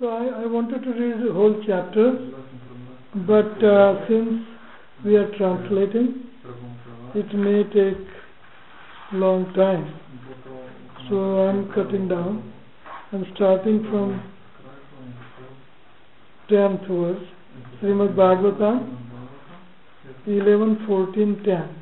So I wanted to read the whole chapter, but since we are translating, it may take long time. So I'm cutting down. I'm starting from 10th verse, Srimad Bhagavatam 11:14-10.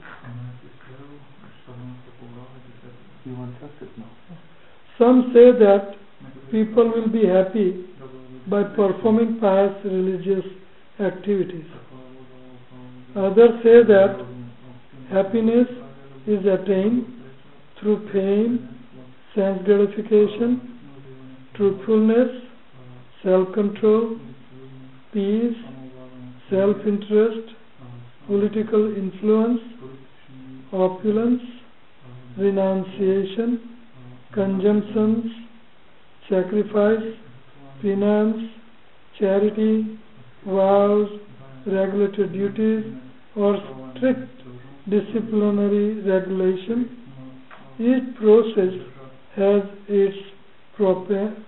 Some say that people will be happy by performing pious religious activities. Others say that happiness is attained through fame, sense gratification, truthfulness, self-control, peace, self-interest, political influence, opulence, renunciation, conjunctions, sacrifice, penance, charity, vows, regulated duties, or strict disciplinary regulation. Each process has its proponents.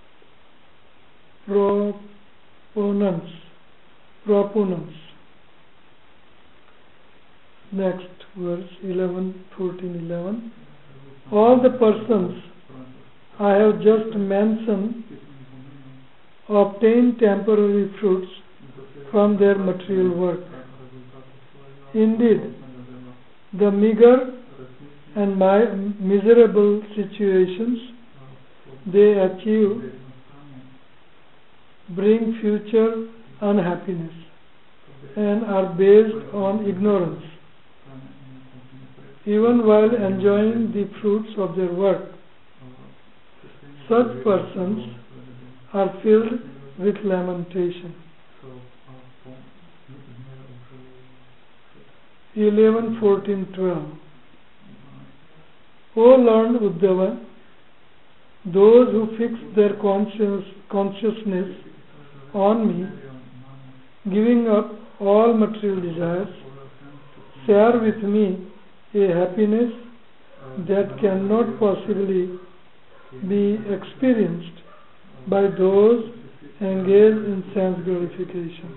Next verse 11:14-11. All the persons I have just mentioned obtain temporary fruits from their material work. Indeed, the meager and miserable situations they achieve bring future unhappiness and are based on ignorance. Even while enjoying the fruits of their work, such persons are filled with lamentation. 11:14-12. O learned Uddhava, those who fix their consciousness on me, giving up all material desires, share with me a happiness that cannot possibly be experienced by those engaged in sense gratification.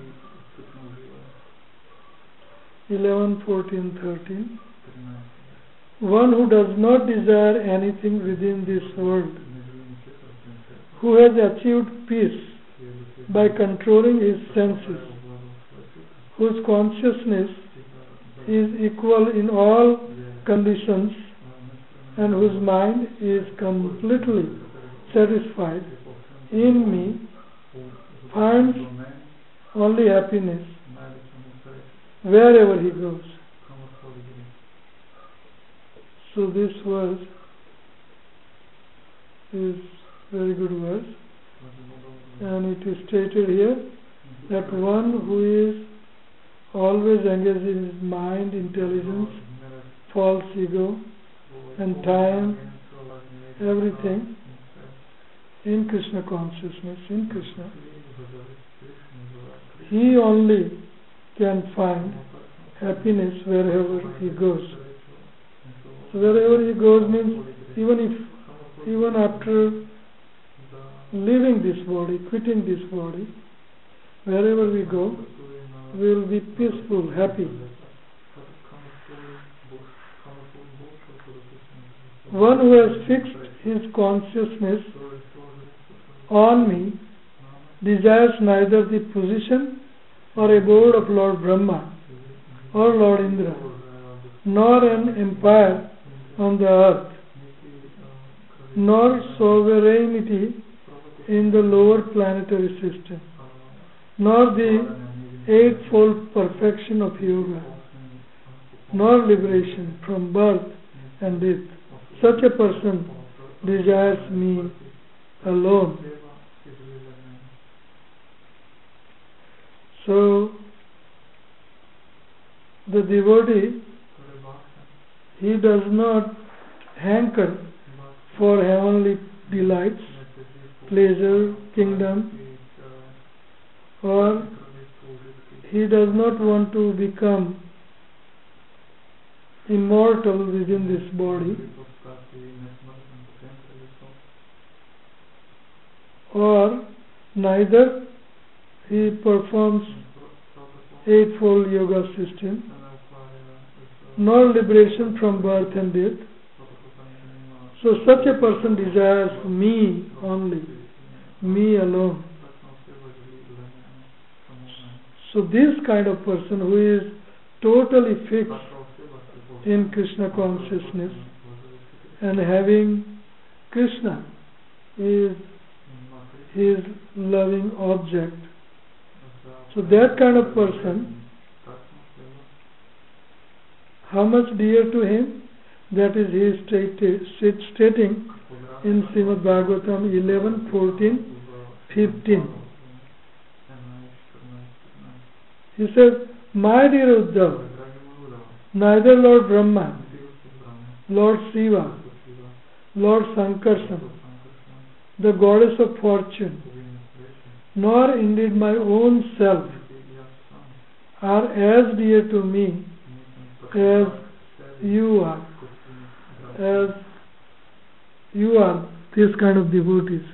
11:14-13. One who does not desire anything within this world, who has achieved peace by controlling his senses, whose consciousness is equal in all conditions, and whose mind is completely satisfied in me, finds only happiness wherever he goes. So this verse is very good verse, and it is stated here that one who is always engaged in his mind, intelligence, false ego, and time, everything in Krishna consciousness, in Krishna, he only can find happiness wherever he goes. So wherever he goes means even after leaving this body, quitting this body, wherever we go, we will be peaceful, happy. One who has fixed his consciousness on me desires neither the position or abode of Lord Brahma or Lord Indra, nor an empire on the earth, nor sovereignty in the lower planetary system, nor the eightfold perfection of yoga, nor liberation from birth and death. Such a person desires me alone. So the devotee, he does not hanker for heavenly delights, pleasure, kingdom, or he does not want to become immortal within this body, or neither he performs eightfold yoga system, nor liberation from birth and death. So such a person desires me only, me alone. So this kind of person who is totally fixed in Krishna consciousness and having Krishna is his loving object. So that kind of person, how much dear to him? That is he is stating in Srimad Bhagavatam 11:14-15. He says, my dear Uddhava, neither Lord Brahma, Lord Shiva, Lord Sankarsana, the goddess of fortune, nor indeed my own self are as dear to me as you are. As you are this kind of devotees.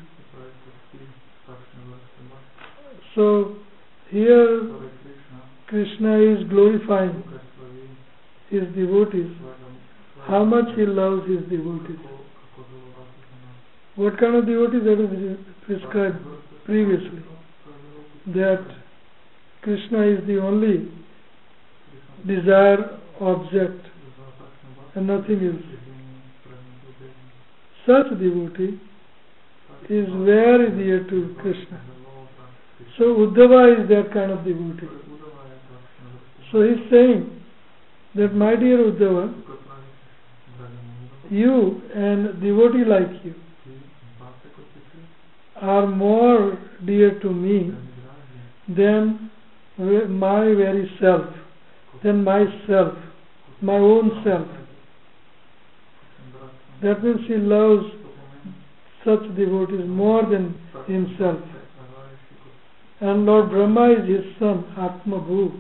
So here Krishna is glorifying his devotees, how much he loves his devotees. What kind of devotees? That is prescribed previously, that Krishna is the only desire object and nothing else. Such devotee is very dear to Krishna. So Uddhava is that kind of devotee. So he is saying that, my dear Uddhava, you and devotee like you are more dear to me than my very self, than myself, my own self. That means he loves such devotees more than himself. And Lord Brahma is his son, Atmabhu.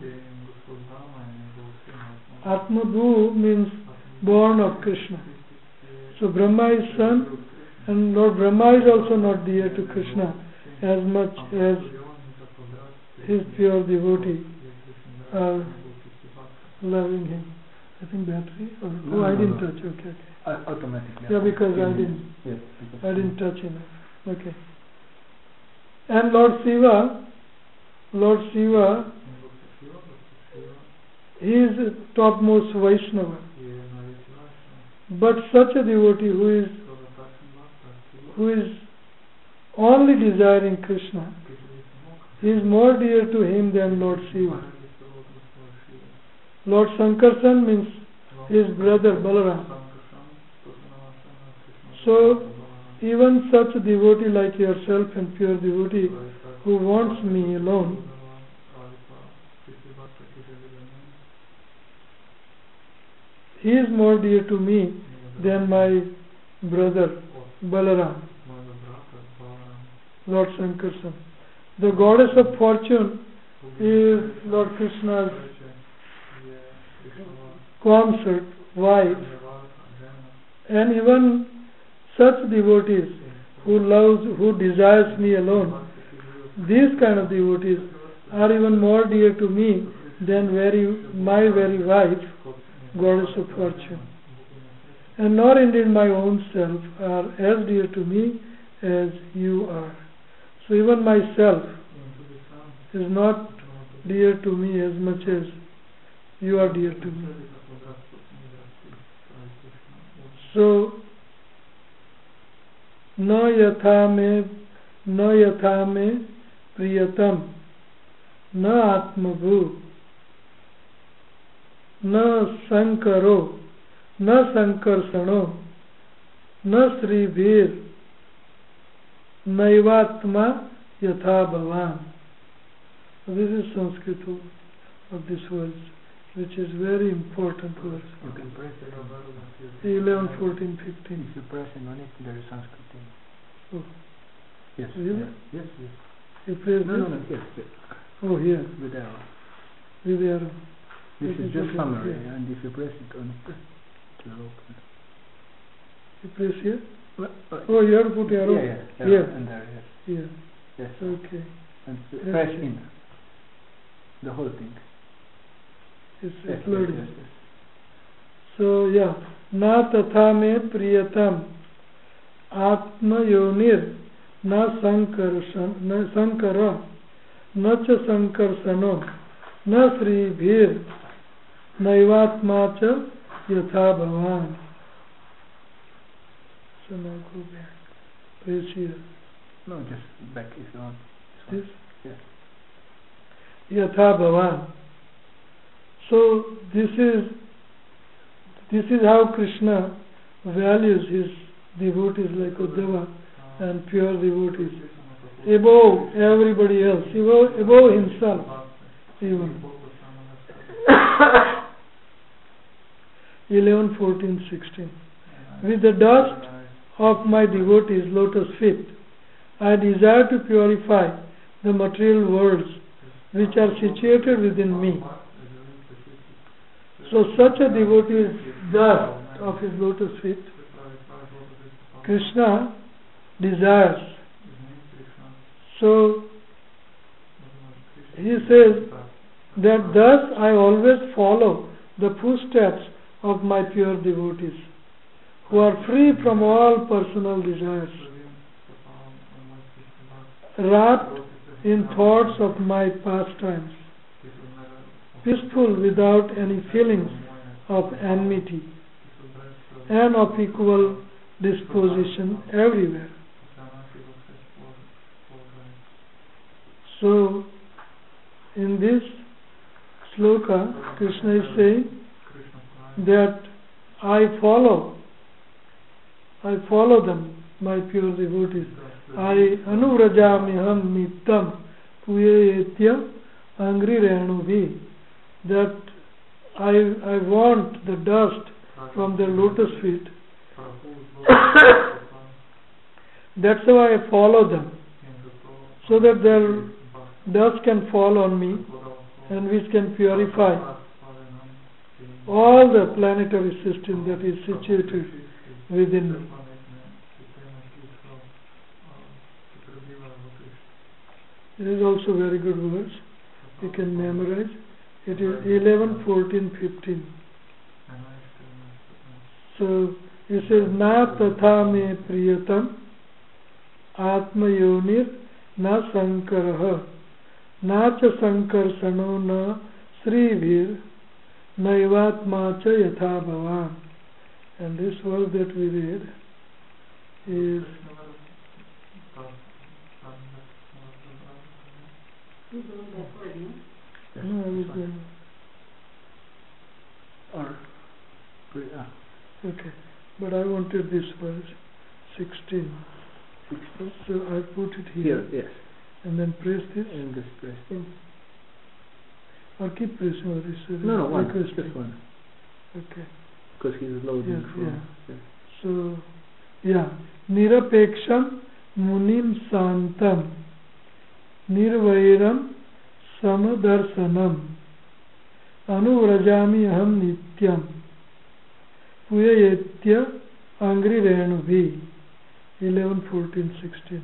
Atmabhu means born of Krishna. So Brahma is son, and Lord Brahma is also not dear to Krishna as much as his pure devotee are loving him. I think battery? Oh, I didn't touch. Okay. Automatically. Yeah, because I didn't touch enough. Okay. And Lord Shiva, he is topmost Vaishnava. But such a devotee who is only desiring Krishna, he is more dear to him than Lord Shiva. Lord Sankarsana means his brother Balaram. So even such a devotee like yourself and pure devotee who wants me alone, he is more dear to me than my brother Balaram, Lord Sankarsana. The goddess of fortune is Lord Krishna's consort, wife, and even such devotees who desires me alone, these kind of devotees are even more dear to me than my very wife, goddess of fortune. And nor indeed my own self are as dear to me as you are. So even myself is not dear to me as much as you are dear to me. So na yatha me priyatam na atmabhu na sankaro na sankarsano na sribhir naivatma yatha bhavan. This is Sanskrit of this verse, which is very important verse. You can press it. 11, 14, 15. If you press it on it, there is Sanskrit in it. Oh. Yes. Really? Yes. You press No, yes. Oh, here. With arrow. With the arrow. This is just summary, here. and if you press it on it, it will open. You press here? Oh, you have to put arrow Yeah. here. And there, yes. Here. Yes. Okay. And Yes. press in. The whole thing. It's Yes, loading. yes, yes. So yeah, na tatha me priyatam atma yonir na sankara na cha sankarsano na sribhir naivatma cha yatha bhavan. So now go back. Press here. No, just back if you want. This? Yes. Yatha bhavan. So this is how Krishna values his devotees like Uddhava and pure devotees above everybody else, above himself even. 11, 14, 16. With the dust of my devotees' lotus feet, I desire to purify the material worlds which are situated within me. So such a devotee's dust of his lotus feet, Krishna desires. So he says that thus I always follow the footsteps of my pure devotees, who are free from all personal desires, wrapped in thoughts of my pastimes, peaceful without any feelings of enmity, and of equal disposition everywhere. So, in this sloka, Krishna is saying that I follow them, my pure devotees. I anuvrajamiham nittam puyeetya angri renuvi. That I want the dust from their lotus feet. That's why I follow them, so that their dust can fall on me and which can purify all the planetary system that is situated within me. It is also very good words. You can memorize. It is 11, 14, 15. So it says, na tatha me priyatam atma yonir na sankarah na cha sankarsano na sribhir naivatma cha yatha bhavan. And this verse that we read is no, I was going. Okay, but I wanted this verse 16. 16? So I put it here. Yes. And then press this. And just press. Or keep pressing, or is No, one. requesting? Just one. Okay. Because he's loading Yes, from. yeah. Yes. So, yeah. Nirapeksham munim santam nirvairam samadarsanam anuvrajami aham nityam puyayetya angri renuvi. 11, 14, 16.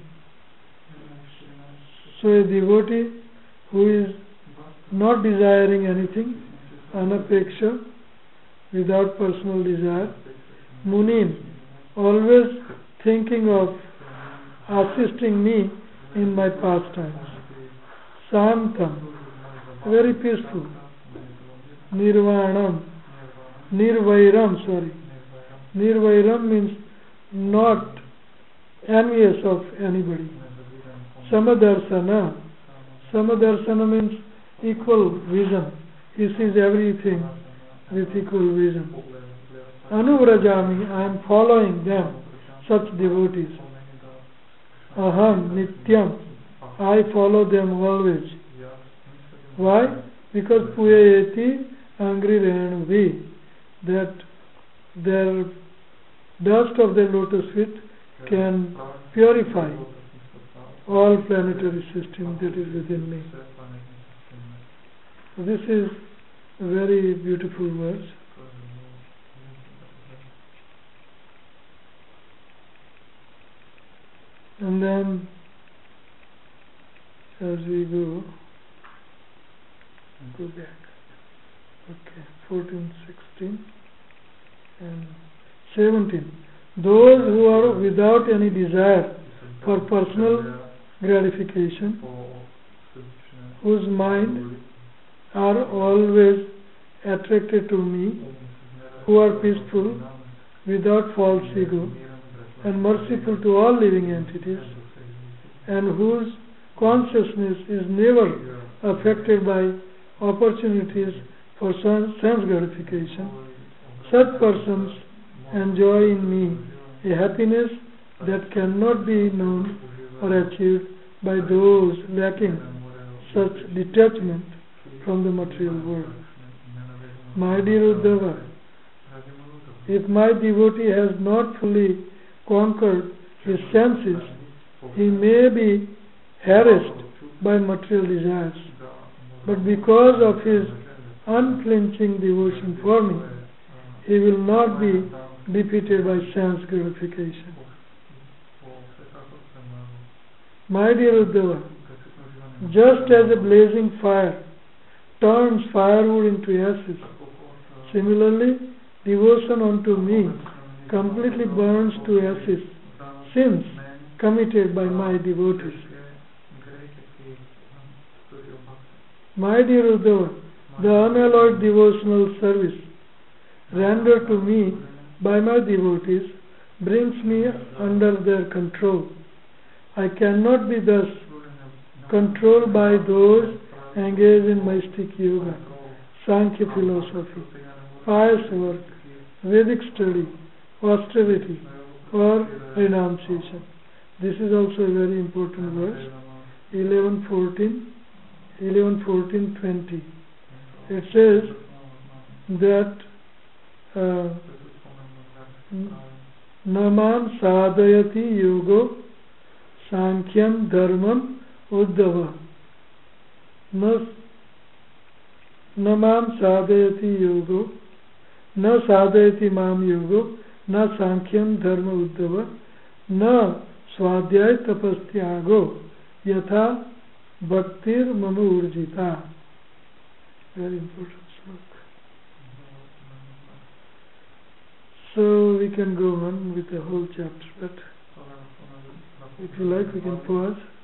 So a devotee who is not desiring anything, anapeksha, without personal desire, munim, always thinking of assisting me in my pastimes, santam, very peaceful, nirvairam means not envious of anybody. Samadarsana means equal vision. He sees everything with equal vision. Anuvrajami, I am following them, such devotees. Aham nityam, I follow them always. Why? Because puyayeti angri renuvi, that their dust of their lotus feet can purify all planetary system that is within me. This is a very beautiful verse. And then as we go back. Okay, 14, 16 and 17. Those who are without any desire for personal gratification, whose mind are always attracted to me, who are peaceful, without false ego, and merciful to all living entities, and whose consciousness is never affected by opportunities for sense gratification, such persons enjoy in me a happiness that cannot be known or achieved by those lacking such detachment from the material world. My dear Uddhava, if my devotee has not fully conquered his senses, he may be harassed by material desires, but because of his unflinching devotion for me, he will not be defeated by sense gratification. My dear Uddhava, just as a blazing fire turns firewood into ashes, similarly, devotion unto me completely burns to ashes sins committed by my devotees. My dear Uddhava, the unalloyed devotional service rendered to me by my devotees brings me under their control. I cannot be thus controlled by those engaged in mystic yoga, Sankhya philosophy, pious work, Vedic study, austerity, or renunciation. This is also a very important verse, 11:14, 20. It says that Namam sadayati yogo sankhyan dharmam uddhava. Namam sadayati yogo, na sadayati mam yogo, na sankhyan dharma uddhava, na swadhyay tapastyago, yatha bhaktir mama urjita. Very important slok. So we can go on with the whole chapter, but if you like we can pause.